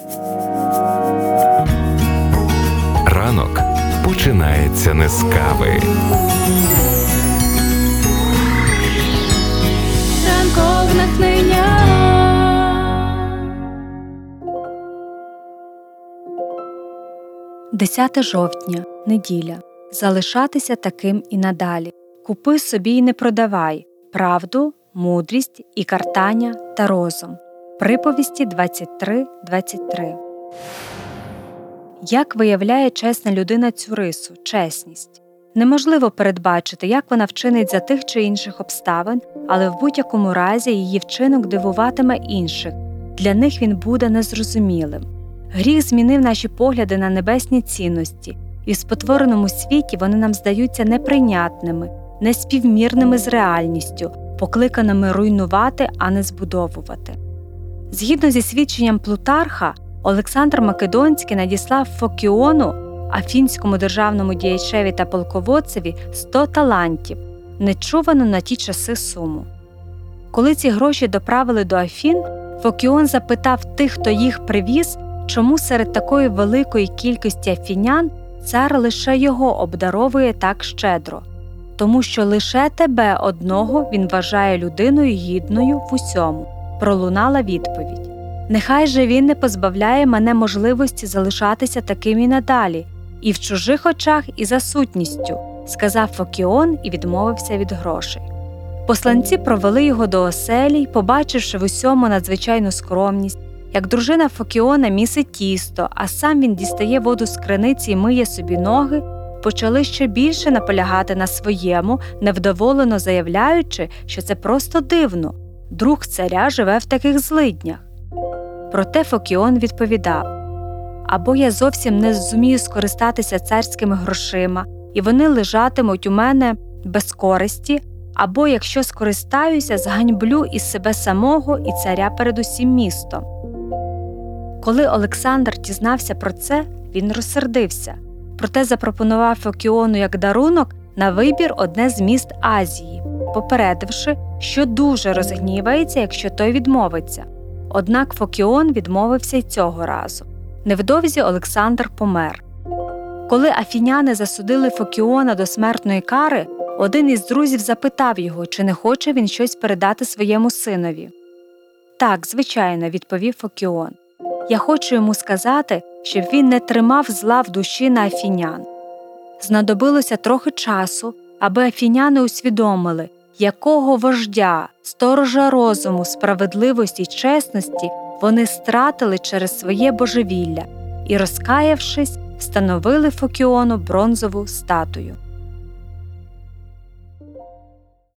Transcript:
Ранок починається не з кави. Ранкове натхнення. 10 жовтня, неділя. Залишатися таким і надалі. Купи собі й не продавай правду, мудрість і картання та розум. Приповісті 23:23. Як виявляє чесна людина цю рису – чесність? Неможливо передбачити, як вона вчинить за тих чи інших обставин, але в будь-якому разі її вчинок дивуватиме інших. Для них він буде незрозумілим. Гріх змінив наші погляди на небесні цінності, і в спотвореному світі вони нам здаються неприйнятними, неспівмірними з реальністю, покликаними руйнувати, а не збудовувати. Згідно зі свідченням Плутарха, Олександр Македонський надіслав Фокіону, афінському державному діячеві та полководцеві, 100 талантів, нечувану на ті часи суму. Коли ці гроші доправили до Афін, Фокіон запитав тих, хто їх привіз, чому серед такої великої кількості афінян цар лише його обдаровує так щедро. Тому що лише тебе одного він вважає людиною гідною в усьому. Пролунала відповідь. Нехай же він не позбавляє мене можливості залишатися таким і надалі, і в чужих очах, і за сутністю, сказав Фокіон і відмовився від грошей. Посланці провели його до оселі й, побачивши в усьому надзвичайну скромність, як дружина Фокіона місить тісто, а сам він дістає воду з криниці і миє собі ноги, почали ще більше наполягати на своєму, невдоволено заявляючи, що це просто дивно. Друг царя живе в таких злиднях. Проте Фокіон відповідав: або я зовсім не зумію скористатися царськими грошима, і вони лежатимуть у мене без користі, або, якщо скористаюся, зганьблю і себе самого, і царя перед усім містом. Коли Олександр дізнався про це, він розсердився. Проте запропонував Фокіону як дарунок на вибір одне з міст Азії, попередивши, що дуже розгнівається, якщо той відмовиться. Однак Фокіон відмовився й цього разу. Невдовзі Олександр помер. Коли афіняни засудили Фокіона до смертної кари, один із друзів запитав його, чи не хоче він щось передати своєму синові. «Так, звичайно», – відповів Фокіон. «Я хочу йому сказати, щоб він не тримав зла в душі на афінян». Знадобилося трохи часу, аби афіняни усвідомили, якого вождя, сторожа розуму, справедливості й чесності вони стратили через своє божевілля і, розкаявшись, встановили Фокіону бронзову статую.